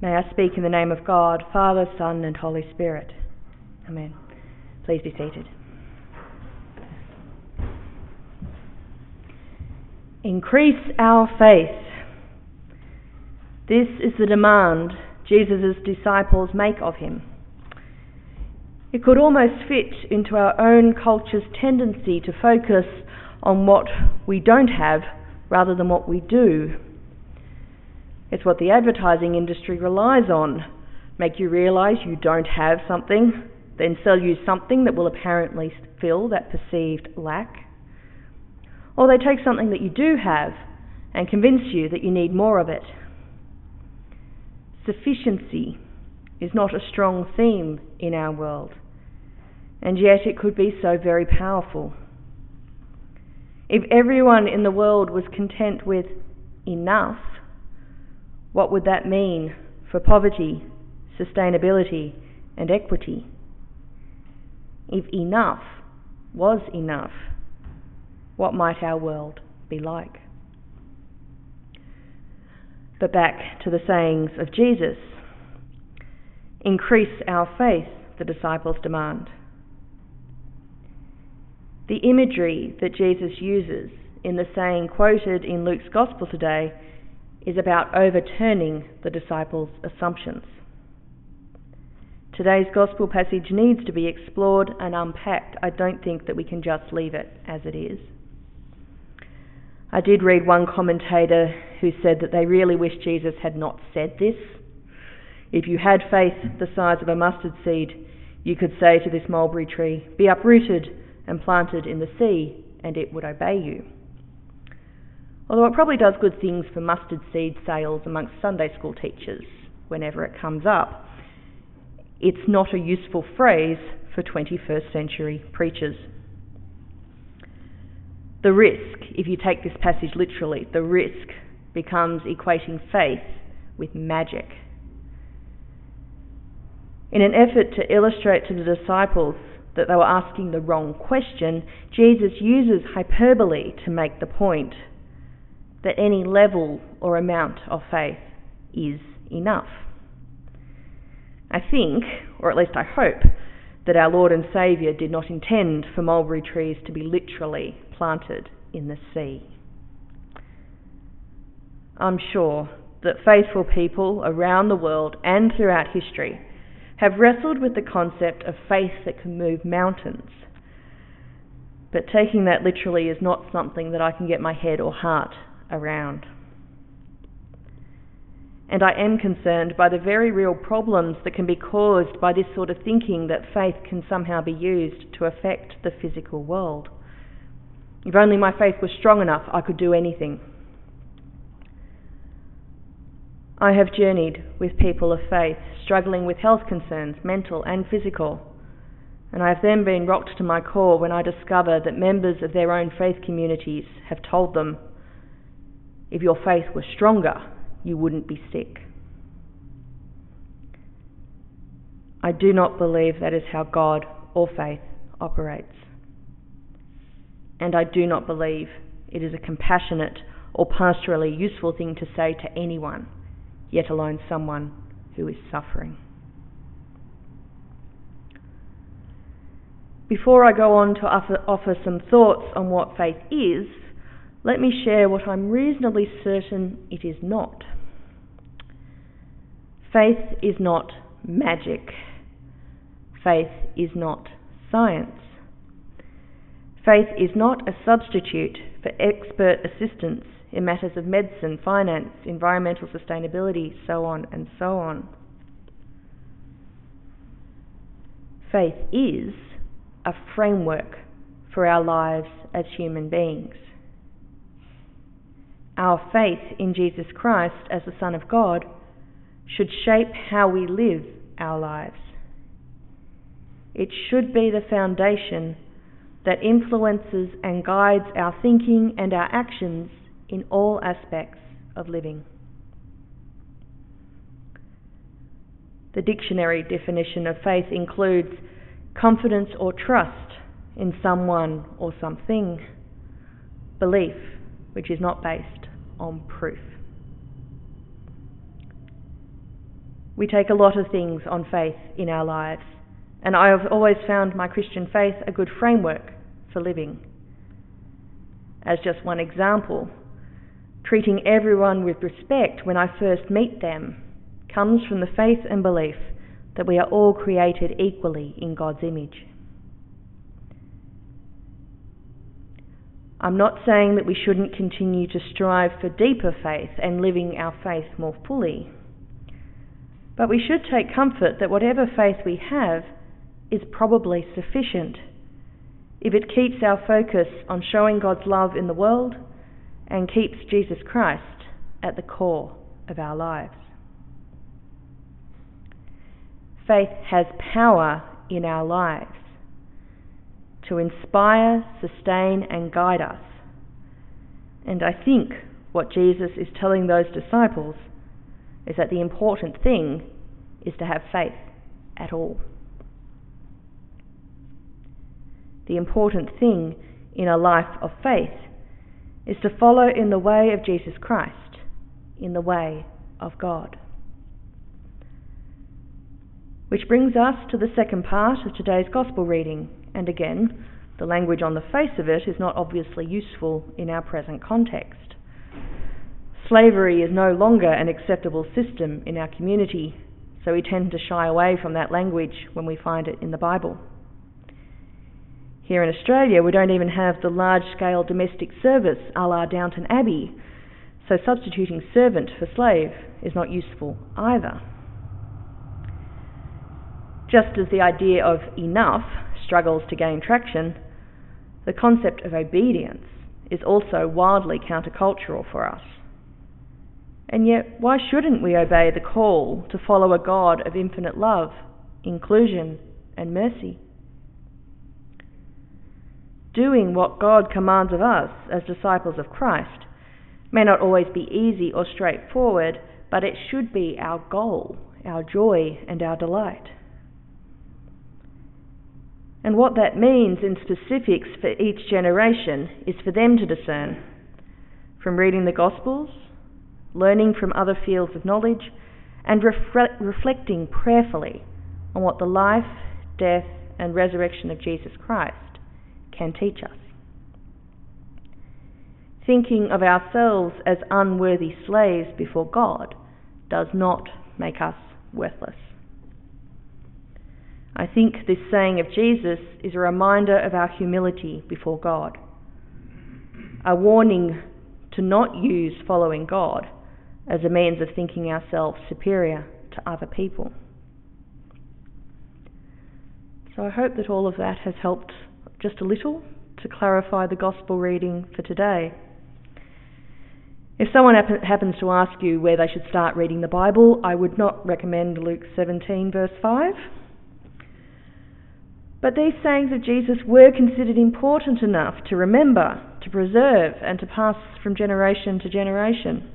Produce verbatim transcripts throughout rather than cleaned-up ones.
May I speak in the name of God, Father, Son and Holy Spirit. Amen. Please be seated. Increase our faith. This is the demand Jesus' disciples make of him. It could almost fit into our own culture's tendency to focus on what we don't have rather than what we do. It's what the advertising industry relies on. Make you realise you don't have something, then sell you something that will apparently fill that perceived lack. Or they take something that you do have and convince you that you need more of it. Sufficiency is not a strong theme in our world, and yet it could be so very powerful. If everyone in the world was content with enough, what would that mean for poverty, sustainability, and equity? If enough was enough, what might our world be like? But back to the sayings of Jesus. Increase our faith, the disciples demand. The imagery that Jesus uses in the saying quoted in Luke's Gospel today is about overturning the disciples' assumptions. Today's Gospel passage needs to be explored and unpacked. I don't think that we can just leave it as it is. I did read one commentator who said that they really wish Jesus had not said this. If you had faith the size of a mustard seed, you could say to this mulberry tree, "Be uprooted and planted in the sea," and it would obey you. Although it probably does good things for mustard seed sales amongst Sunday school teachers whenever it comes up, it's not a useful phrase for twenty-first century preachers. The risk, if you take this passage literally, the risk becomes equating faith with magic. In an effort to illustrate to the disciples that they were asking the wrong question, Jesus uses hyperbole to make the point that any level or amount of faith is enough. I think, or at least I hope, that our Lord and Saviour did not intend for mulberry trees to be literally planted in the sea. I'm sure that faithful people around the world and throughout history have wrestled with the concept of faith that can move mountains. But taking that literally is not something that I can get my head or heart around. And I am concerned by the very real problems that can be caused by this sort of thinking that faith can somehow be used to affect the physical world. If only my faith was strong enough, I could do anything. I have journeyed with people of faith struggling with health concerns, mental and physical, and I have then been rocked to my core when I discover that members of their own faith communities have told them, if your faith was stronger, you wouldn't be sick. I do not believe that is how God or faith operates. And I do not believe it is a compassionate or pastorally useful thing to say to anyone, yet alone someone who is suffering. Before I go on to offer, offer some thoughts on what faith is, let me share what I'm reasonably certain it is not. Faith is not magic. Faith is not science. Faith is not a substitute for expert assistance in matters of medicine, finance, environmental sustainability, so on and so on. Faith is a framework for our lives as human beings. Our faith in Jesus Christ as the Son of God should shape how we live our lives. It should be the foundation that influences and guides our thinking and our actions in all aspects of living. The dictionary definition of faith includes confidence or trust in someone or something, belief which is not based on proof. We take a lot of things on faith in our lives, and I have always found my Christian faith a good framework for living. As just one example, treating everyone with respect when I first meet them comes from the faith and belief that we are all created equally in God's image. I'm not saying that we shouldn't continue to strive for deeper faith and living our faith more fully, but we should take comfort that whatever faith we have is probably sufficient if it keeps our focus on showing God's love in the world and keeps Jesus Christ at the core of our lives. Faith has power in our lives to inspire, sustain, and guide us. And I think what Jesus is telling those disciples is that the important thing is to have faith at all. The important thing in a life of faith is to follow in the way of Jesus Christ, in the way of God. Which brings us to the second part of today's Gospel reading, and again, the language on the face of it is not obviously useful in our present context. Slavery is no longer an acceptable system in our community, so we tend to shy away from that language when we find it in the Bible. Here in Australia, we don't even have the large-scale domestic service a la Downton Abbey, so substituting servant for slave is not useful either. Just as the idea of enough struggles to gain traction, the concept of obedience is also wildly countercultural for us. And yet, why shouldn't we obey the call to follow a God of infinite love, inclusion, and mercy? Doing what God commands of us as disciples of Christ may not always be easy or straightforward, but it should be our goal, our joy, and our delight. And what that means in specifics for each generation is for them to discern, from reading the Gospels, learning from other fields of knowledge, and refre- reflecting prayerfully on what the life, death, and resurrection of Jesus Christ can teach us. Thinking of ourselves as unworthy slaves before God does not make us worthless. I think this saying of Jesus is a reminder of our humility before God, a warning to not use following God as a means of thinking ourselves superior to other people. So I hope that all of that has helped just a little to clarify the Gospel reading for today. If someone happen- happens to ask you where they should start reading the Bible, I would not recommend Luke seventeen verse five. But these sayings of Jesus were considered important enough to remember, to preserve, and to pass from generation to generation.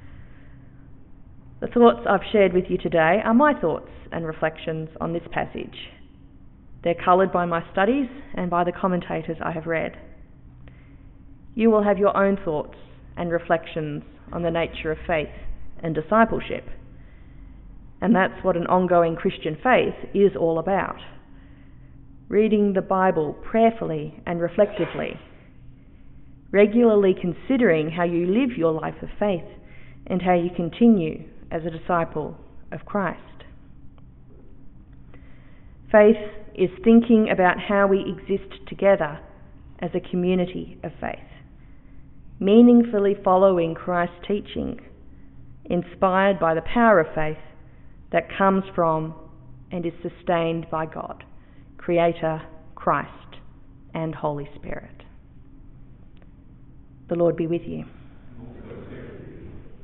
The thoughts I've shared with you today are my thoughts and reflections on this passage. They're coloured by my studies and by the commentators I have read. You will have your own thoughts and reflections on the nature of faith and discipleship. And that's what an ongoing Christian faith is all about. Reading the Bible prayerfully and reflectively, regularly considering how you live your life of faith and how you continue as a disciple of Christ. Faith is thinking about how we exist together as a community of faith, meaningfully following Christ's teaching, inspired by the power of faith that comes from and is sustained by God, Creator, Christ, and Holy Spirit. The Lord be with you.